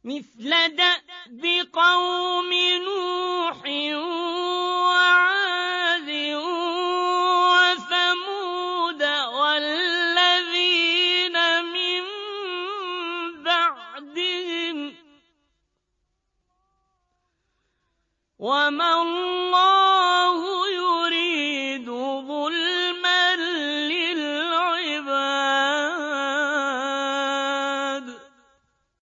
مثل دأب قوم نوح وعاد وثمود والذين من بعدهم وما